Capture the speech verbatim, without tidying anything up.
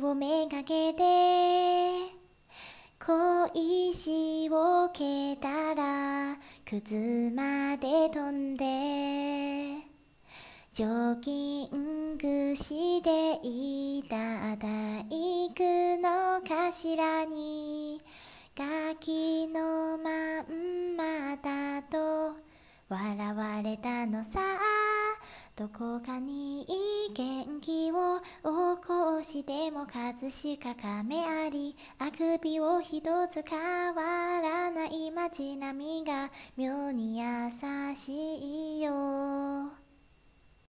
をめがけて小石を蹴ったら靴まで飛んでジョギングしていた大工の頭にガキのまんまだと笑われたのさ。どこかに元気を起こしても葛飾亀有あくびを一つ変わらない街並みが妙に優しいよ。